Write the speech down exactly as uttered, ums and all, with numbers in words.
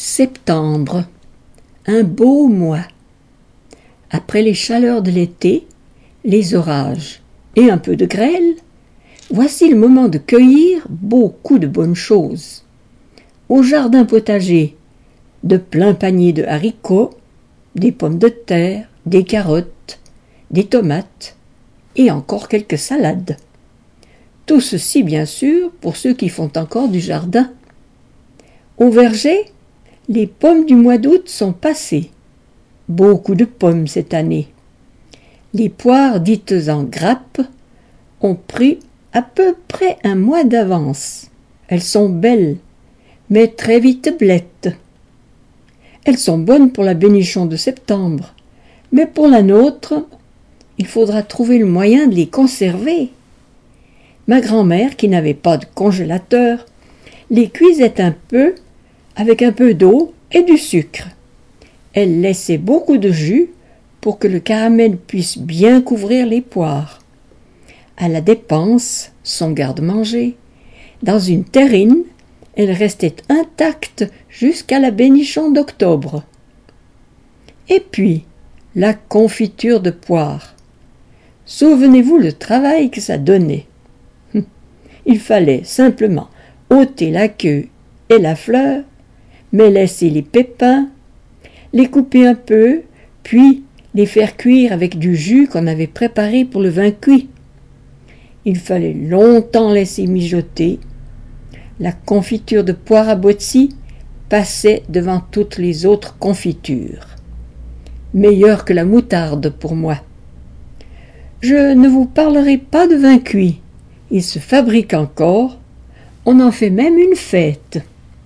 Septembre, un beau mois. Après les chaleurs de l'été, les orages et un peu de grêle, voici le moment de cueillir beaucoup de bonnes choses. Au jardin potager, de pleins paniers de haricots, des pommes de terre, des carottes, des tomates et encore quelques salades. Tout ceci, bien sûr, pour ceux qui font encore du jardin. Au verger, les pommes du mois d'août sont passées. Beaucoup de pommes cette année. Les poires dites en grappe ont pris à peu près un mois d'avance. Elles sont belles, mais très vite blettes. Elles sont bonnes pour la bénichon de septembre, mais pour la nôtre, il faudra trouver le moyen de les conserver. Ma grand-mère, qui n'avait pas de congélateur, les cuisait un peu avec un peu d'eau et du sucre. Elle laissait beaucoup de jus pour que le caramel puisse bien couvrir les poires. À la dépense, son garde-manger, dans une terrine, elle restait intacte jusqu'à la bénichon d'octobre. Et puis, la confiture de poire. Souvenez-vous le travail que ça donnait. Il fallait simplement ôter la queue et la fleur, mais laisser les pépins, les couper un peu, puis les faire cuire avec du jus qu'on avait préparé pour le vin cuit. Il fallait longtemps laisser mijoter. La confiture de poire à Botsy passait devant toutes les autres confitures. Meilleure que la moutarde pour moi. Je ne vous parlerai pas de vin cuit. Il se fabrique encore. On en fait même une fête.